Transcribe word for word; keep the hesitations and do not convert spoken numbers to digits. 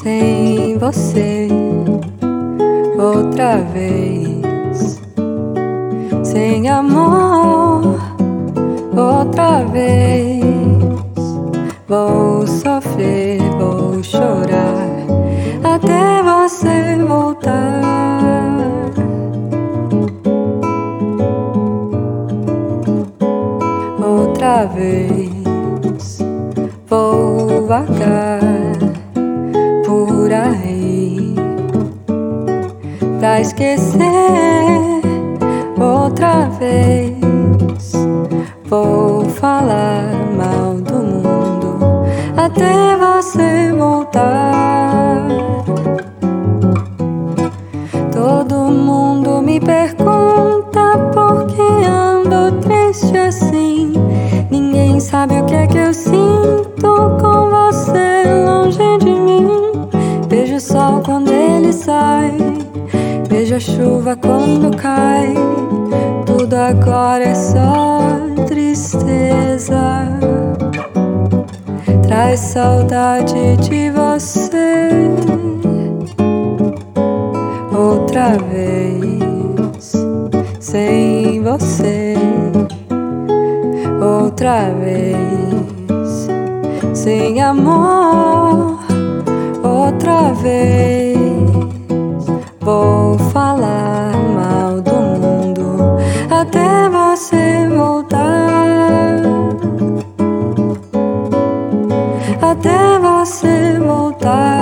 sem você outra vez, sem amor outra vez. Vou sofrer, vou chorar até você voltar. Outra vez vou vagar por aí pra esquecer. Outra vez vou falar mal do mundo até você voltar. Todo mundo me pergunta por que ando triste assim. Ninguém sabe o que é que eu sinto com você longe de mim. Vejo o sol quando ele sai, vejo a chuva quando cai. Tudo agora é só tristeza. Traz saudade de você. Outra vez sem você. Outra vez sem amor. Outra vez vou falar mal do mundo até você voltar. Até você voltar.